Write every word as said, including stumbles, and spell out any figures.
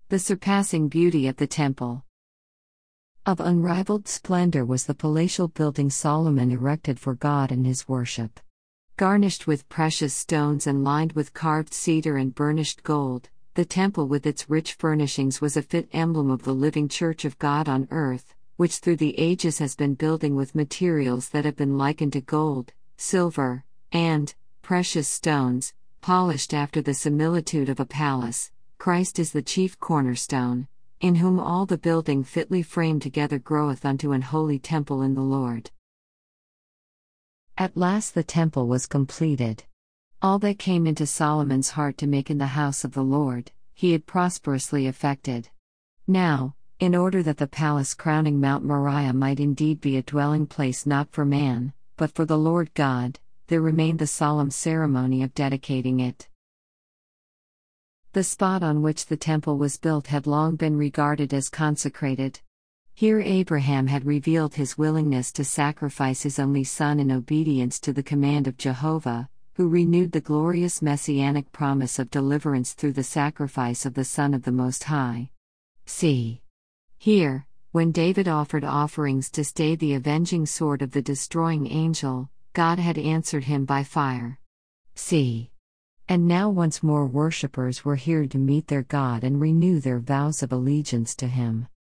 The surpassing beauty of the temple. Of unrivaled splendor was the palatial building Solomon erected for God and his worship. Garnished with precious stones and lined with carved cedar and burnished gold, the temple with its rich furnishings was a fit emblem of the living church of God on earth, which through the ages has been building with materials that have been likened to gold, silver, and precious stones, polished after the similitude of a palace. Christ is the chief cornerstone, in whom all the building fitly framed together groweth unto an holy temple in the Lord. At last the temple was completed. All that came into Solomon's heart to make in the house of the Lord, he had prosperously effected. Now, in order that the palace crowning Mount Moriah might indeed be a dwelling place not for man, but for the Lord God, there remained the solemn ceremony of dedicating it. The spot on which the temple was built had long been regarded as consecrated. Here Abraham had revealed his willingness to sacrifice his only son in obedience to the command of Jehovah, who renewed the glorious messianic promise of deliverance through the sacrifice of the Son of the Most High. See. Here, when David offered offerings to stay the avenging sword of the destroying angel, God had answered him by fire. See. And now once more worshippers were here to meet their God and renew their vows of allegiance to Him.